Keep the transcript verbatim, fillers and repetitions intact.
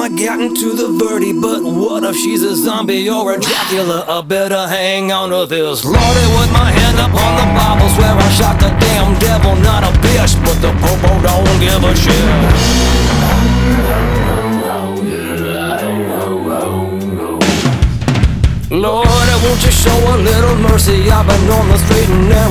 I gotten to the verdi, but what if she's a zombie or a Dracula? I better hang on to this. Lordy, with my hand up on the Bible, swear I shot the damn devil, not a bitch, but the popo don't give a shit. Lord, won't you show a little mercy? I've been on the straight and narrow